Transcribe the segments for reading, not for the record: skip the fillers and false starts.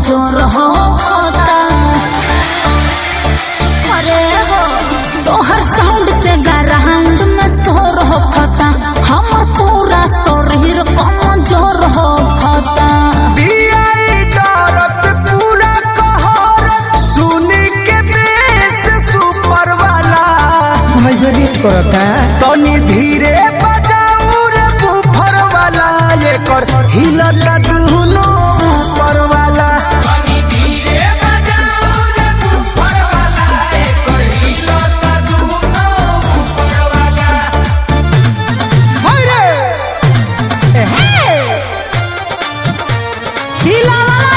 जोर हो होता। अरे हो तोहर साउंड से ग्राउंड में शोर हो खाता, हमर पूरा शरीर कम जोर हो खाता। तनी धीरे बजाऊ रे बुफर वाला एकर हिलता दुनो ऊपर वाला। तनी धीरे बजाऊ रे बुफर वाला एकर हिलता दुनो ऊपर वाला। हाय रे हे हिला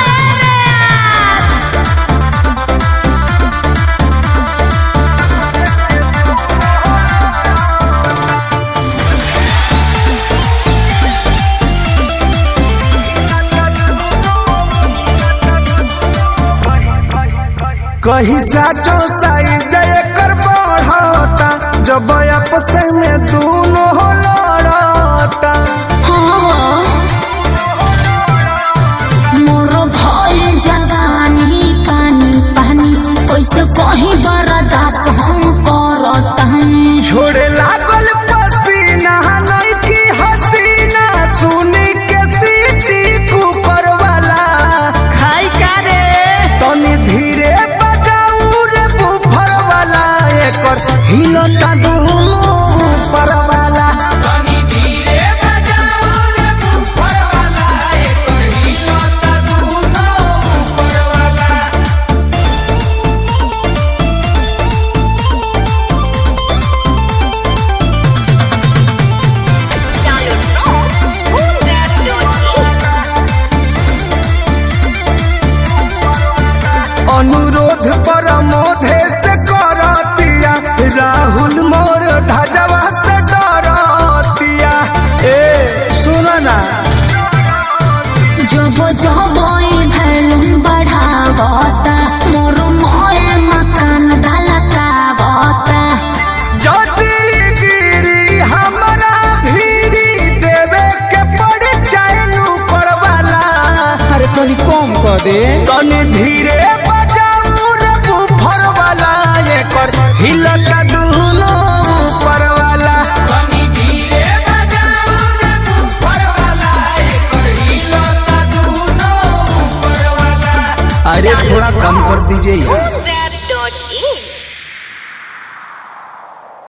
कहीं साचो साइज एकर बढ़ता, जब आपस में दोनों लड़ता। मोर भइल जवानी पानी पानी, ओइसे कहीं बर्दाश्त हम करतानी। छोड़े लागल पसीना नहीं की हसीना, सुनी के सीटी कुकर वाला। खाई का रे तनी धीरे हिलता दुनो ऊपर वाला। तनी धीरे बजाऊ रे ऊपर वाला एकर हिलता दुनो ऊपर वाला। अनुरोध परमोधे से करतिया, राहुल मोर धजवा से डरतिया। ए सुनो ना जब जब भैलून बढ़ावता, मोर मोए मकान धलकावता। जदी गिरी हमरा भीरी देवे के पड़ चाइनु परवाला। अरे तनी कम कर दे। तनी धीरे बजाऊ रे बुफर वाला एकर हिलता दुनो ऊपर वाला। तनी धीरे बजाऊ रे बुफर वाला एकर हिलता दुनो ऊपर वाला। अरे थोड़ा कम कर दीजिए।